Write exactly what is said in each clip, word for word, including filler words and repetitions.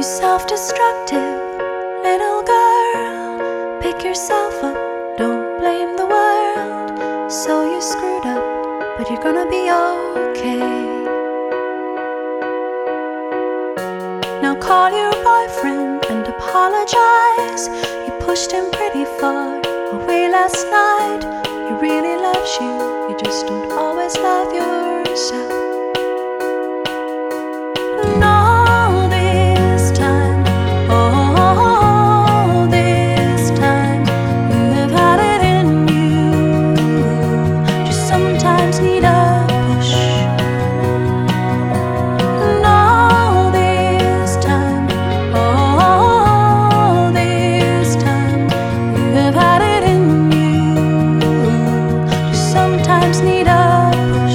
You self-destructive little girl, pick yourself up, don't blame the world. So you screwed up, but you're gonna be okay. Now call your boyfriend and apologize. You pushed him pretty far away last night. He really loves you, you just don't always love yourself. And all this time, all this time, you have had it in you. Just sometimes need a push. And all this time, all this time, you have had it in you. Just sometimes need a push.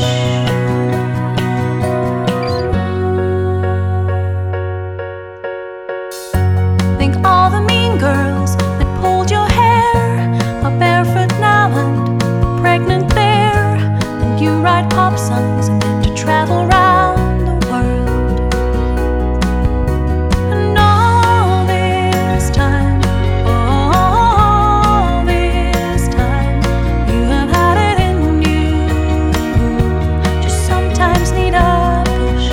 Think all the mean girls that pulled your hair are barefoot now and pregnant there, and you write pop songs and get to travel round the world. And all this time, all this time, you have had it in you. Just sometimes need a push.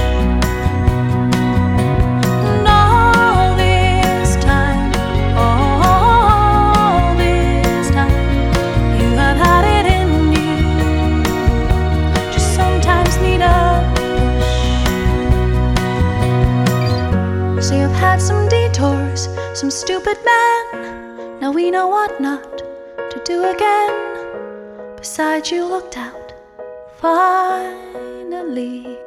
And all this time, all this time, you have had it in you. Just sometimes need a push. So you've had some detours, some stupid men. Now we know what not to do again. Besides, you looked out finally.